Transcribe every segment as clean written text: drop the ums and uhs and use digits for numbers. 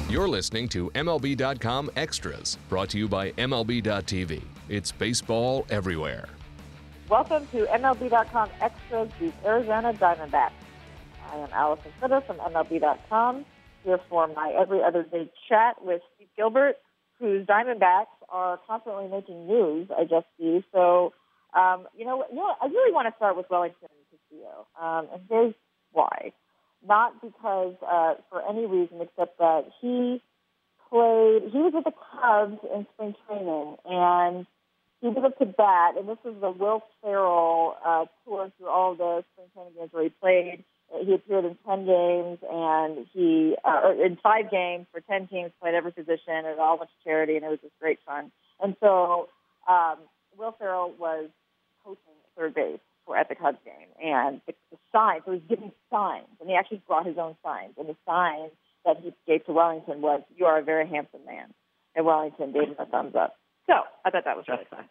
You're listening to MLB.com Extras, brought to you by MLB.tv. It's baseball everywhere. Welcome to MLB.com Extras, the Arizona Diamondbacks. I am Allison Fitter from MLB.com, here for my every other day chat with Steve Gilbert, whose Diamondbacks are constantly making news, I just see. So, I really want to start with Wellington Castillo, and here's why. Not because for any reason except that he was with the Cubs in spring training, and he was up to bat, and this was the Will Ferrell tour through all of the spring training games where he played. He appeared in 10 games, and in 5 games for 10 teams, played every position, and all went to charity, and it was just great fun. And so Will Ferrell was coaching third base at the Cubs game, and the signs, so he was giving signs, and he actually brought his own signs, and the sign that he gave to Wellington was, "You are a very handsome man," and Wellington gave him a thumbs up. So I thought that was really fun.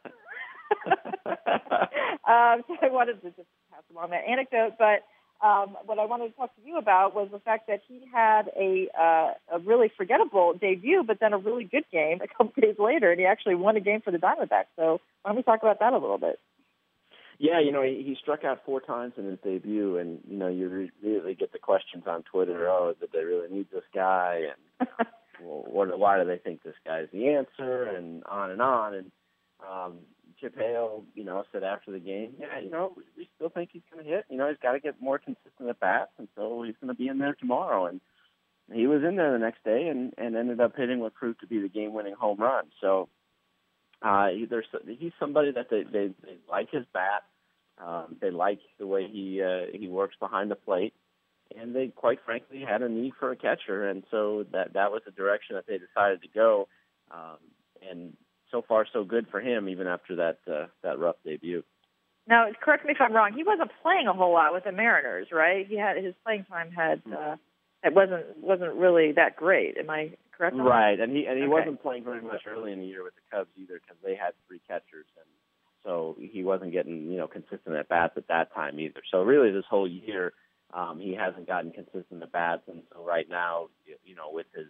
So I wanted to just pass along that anecdote, but what I wanted to talk to you about was the fact that he had a really forgettable debut, but then a really good game a couple days later, and he actually won a game for the Diamondbacks. So why don't we talk about that a little bit? Yeah, he struck out 4 times in his debut, and, you really get the questions on Twitter, did they really need this guy? And why do they think this guy's the answer? And on and on. And Chip Hale, said after the game, we still think he's going to hit. He's got to get more consistent at bats, and so he's going to be in there tomorrow. And he was in there the next day and ended up hitting what proved to be the game-winning home run. So he's somebody that they like his bat. They like the way he works behind the plate, and they quite frankly had a need for a catcher, and so that was the direction that they decided to go. And so far, so good for him, even after that rough debut. Now, correct me if I'm wrong. He wasn't playing a whole lot with the Mariners, right? His playing time it wasn't really that great. Am I correct? Right, and he wasn't playing very much early in the year with the Cubs either, because they had 3 catchers, and so he wasn't getting consistent at bats at that time either. So really, this whole year, he hasn't gotten consistent at bats, and so right now, with his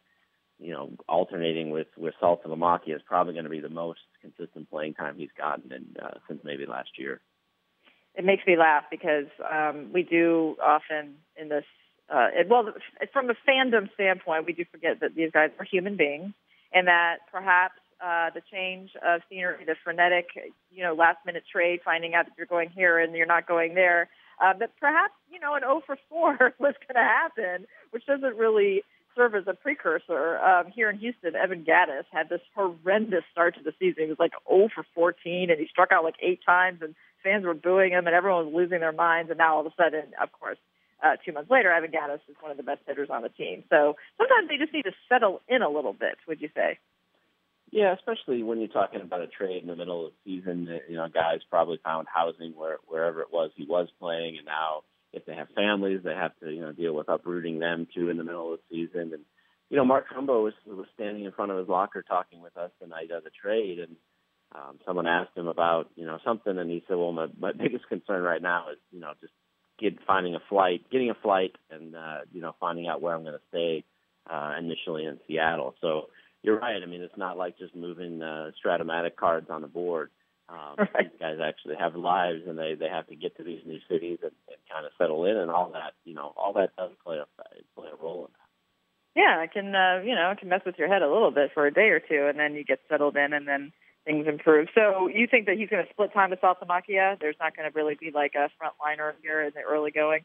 alternating with Saltalamacchia is probably going to be the most consistent playing time he's gotten since maybe last year. It makes me laugh because we do often in this, from a fandom standpoint, we do forget that these guys are human beings, and that perhaps the change of scenery, the frenetic, last-minute trade, finding out that you're going here and you're not going there, that perhaps, an 0 for 4 was going to happen, which doesn't really serve as a precursor. Here in Houston, Evan Gattis had this horrendous start to the season. He was like 0 for 14, and he struck out like 8 times, and fans were booing him, and everyone was losing their minds. And now all of a sudden, of course, 2 months later, Evan Gattis is one of the best hitters on the team. So sometimes they just need to settle in a little bit, would you say? Yeah, especially when you're talking about a trade in the middle of the season. Guys probably found housing wherever it was he was playing, and now if they have families, they have to deal with uprooting them too in the middle of the season. And Mark Humbo was standing in front of his locker talking with us the night of the trade, and someone asked him about something, and he said, "Well, my biggest concern right now is just getting a flight, and finding out where I'm going to stay initially in Seattle." So you're right. I mean, it's not like just moving Stratomatic cards on the board. Right. These guys actually have lives, and they have to get to these new cities and kind of settle in, and all that. All that does play a role in that. Yeah, it can it can mess with your head a little bit for a day or two, and then you get settled in, and then things improve. So you think that he's going to split time with Saltalamacchia? There's not going to really be like a frontliner here in the early going.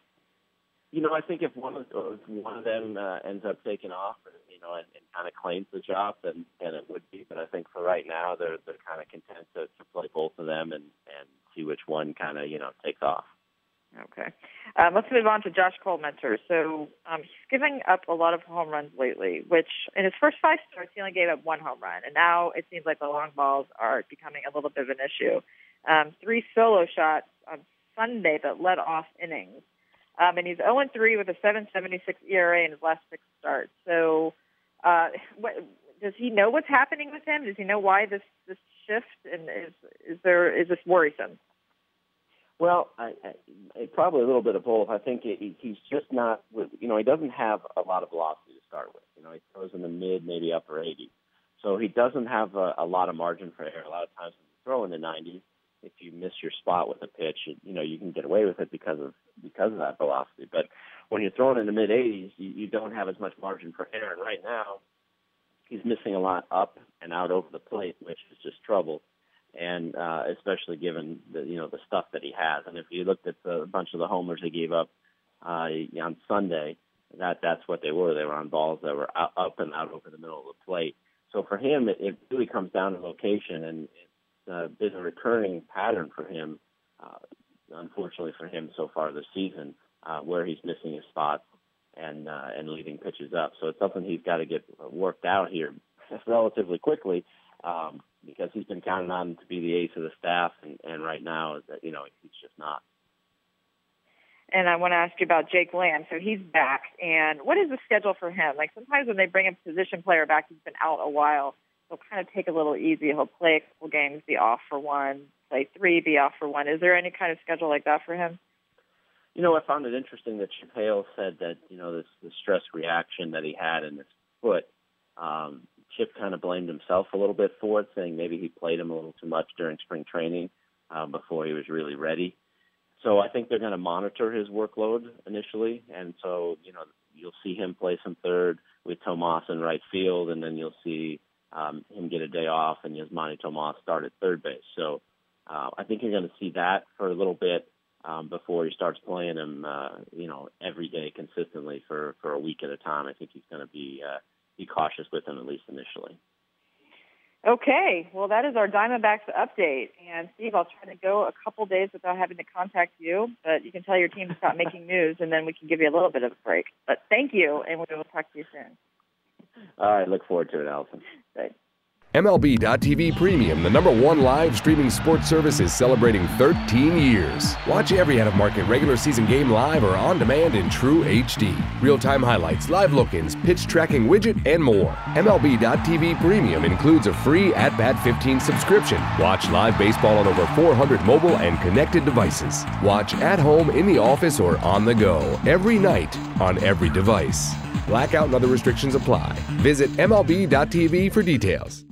I think if one of them ends up taking off, and kind of claims the job, then it would be. But I think for right now, they're kind of content to play both of them and see which one kind of takes off. Okay, let's move on to Josh Colmentor. So he's giving up a lot of home runs lately, which in his first 5 starts he only gave up 1 home run, and now it seems like the long balls are becoming a little bit of an issue. 3 solo shots on Sunday that led off innings. And he's 0-3 with a 7.76 ERA in his last 6 starts. So does he know what's happening with him? Does he know why this shift? And is this worrisome? Well, probably a little bit of both. I think he's just not, he doesn't have a lot of velocity to start with. He throws in the mid, maybe upper 80s. So he doesn't have a lot of margin for error. A lot of times when you throw in the 90s, if you miss your spot with a pitch, you can get away with it because of that velocity. But when you're throwing in the mid 80s, you don't have as much margin for error. And right now, he's missing a lot up and out over the plate, which is just trouble. And especially given the stuff that he has. And if you looked at a bunch of the homers he gave up on Sunday, that's what they were. They were on balls that were up and out over the middle of the plate. So for him, it really comes down to location, and it's been a recurring pattern for him, unfortunately for him so far this season, where he's missing his spots and leaving pitches up. So it's something he's got to get worked out here relatively quickly, because he's been counted on to be the ace of the staff, and right now, he's just not. And I want to ask you about Jake Lamb. So he's back, and what is the schedule for him? Like sometimes when they bring a position player back who's been out a while, they'll kind of take a little easy. He'll play a couple games, be off for one, play 3, be off for one. Is there any kind of schedule like that for him? I found it interesting that Chip Hale said that, the stress reaction that he had in his foot, Chip kind of blamed himself a little bit for it, saying maybe he played him a little too much during spring training before he was really ready. So I think they're going to monitor his workload initially, and so, you'll see him play some third with Tomas in right field, and then you'll see him get a day off and Yasmani Tomas start at third base. So I think you're going to see that for a little bit before he starts playing him, every day consistently for a week at a time. I think he's going to be cautious with him, at least initially. Okay, well, that is our Diamondbacks update. And, Steve, I'll try to go a couple days without having to contact you, but you can tell your team to stop making news, and then we can give you a little bit of a break. But thank you, and we will talk to you soon. All right, look forward to it, Allison. Thanks. MLB.tv Premium, the #1 live streaming sports service, is celebrating 13 years. Watch every out-of-market regular season game live or on demand in true HD. Real-time highlights, live look-ins, pitch tracking widget, and more. MLB.tv Premium includes a free At-Bat 15 subscription. Watch live baseball on over 400 mobile and connected devices. Watch at home, in the office, or on the go every night on every device. Blackout and other restrictions apply. Visit MLB.tv for details.